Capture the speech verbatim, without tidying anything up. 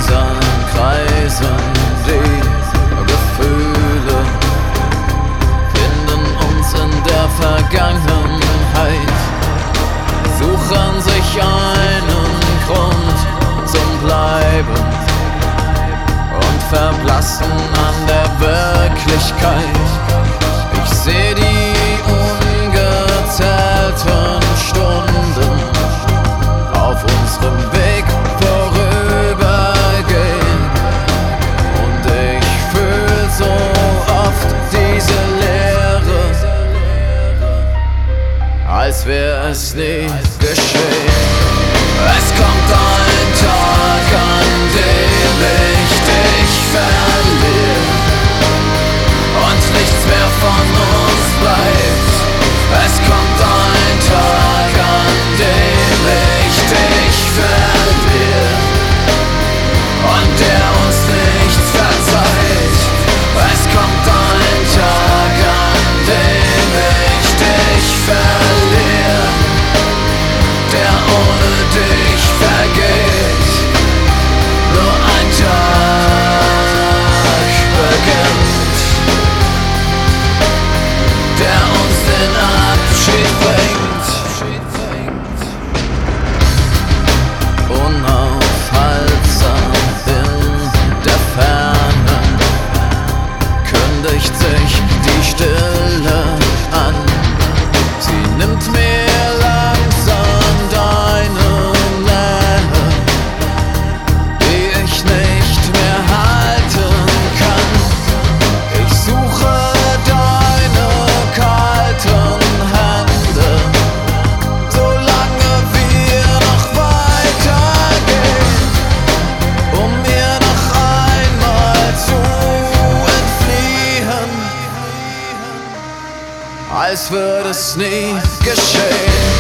Häusern kreisen die Gefühle, finden uns in der Vergangenheit, suchen sich einen Grund zum Bleiben und verblassen an der Wirklichkeit. Ich seh die ungezählten Stunden auf unserem Weg vorübergehen, und ich fühl so oft diese Leere, als wär es nie geschehen. Es kommt ein Tag, an dem ich dich verliere und nichts mehr von uns bleibt. Es kommt ein Tag, an dem ich dich verliere und der uns nichts verzeiht. Es kommt ein Tag, an dem ich dich verliere, der ohne dich vergeht. Nur ein Tag beginnt, der uns den Abschied bringt. Unaufhaltsam in der Ferne kündigt sich die Stille an. Sie nimmt mir langsam deine Nähe, die ich nicht mehr halten kann. Ich suche deine kalten Hände, solange wir noch weitergehen, um mir noch einmal zu entfliehen, als würde es nie geschehen.